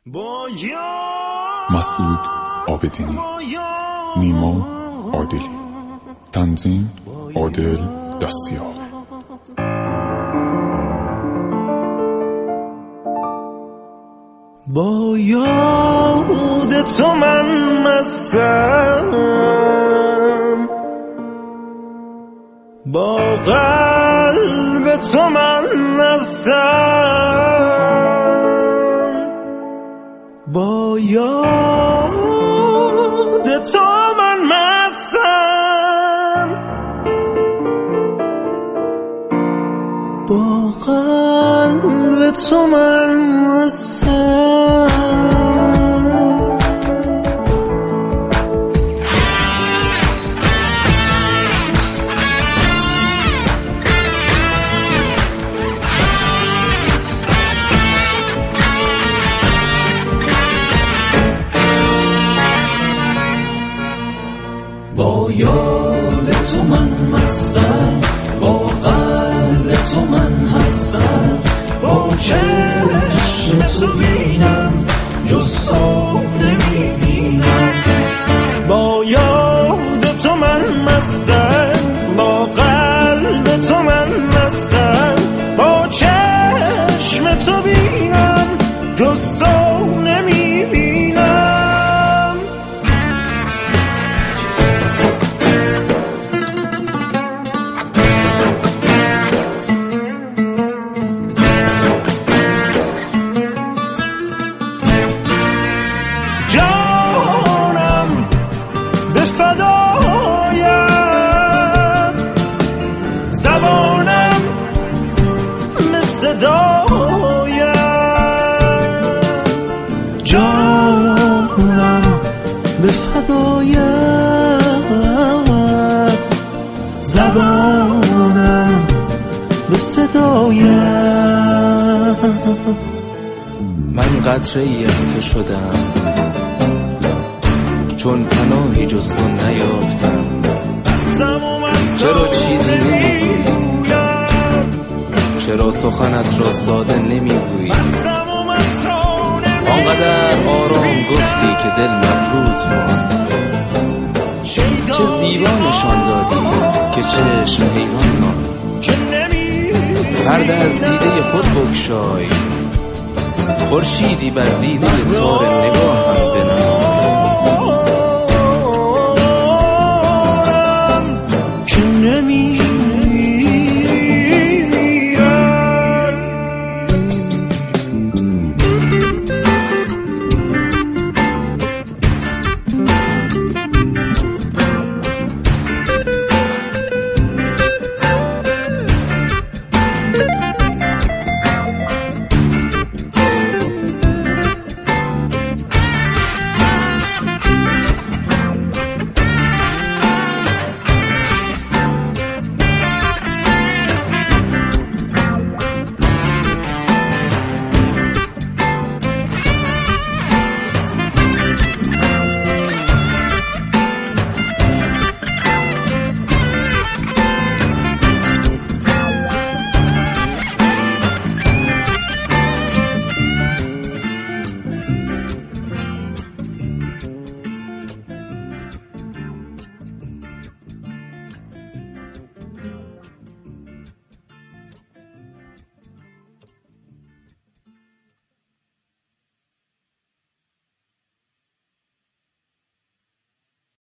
مسعود عابدینی، نیما عادلی، تنظیم عادل دستیار. با یاد تو من مستم، با قلب تو من نستم، با یاد تو من مستم، با قلب تو من مستم. با یاد تو من مستم، با قلب تو من هستم، با چشم تو بینم جز تو نمیبینم. با یاد تو من مستم، با قلب تو من مستم، با چشم تو بینم جز تو نمیبینم. جانم به فدایت، زبانم مثل دایت، جانم به فدایت، زبانم مثل دایت. من قطره ای از تو شدم، چون پناهی جز تو نیافتم. چرا چیزی نمیگویی؟ چرا سخنت را ساده نمیگویی؟ آنقدر آرام گفتی که دل مبهوت ماند. چه زیبا نشان دادی که چشم حیران ماند. پرده از دیده خود بگشای، خورشیدی بر دیده تار نگاهم بنمای.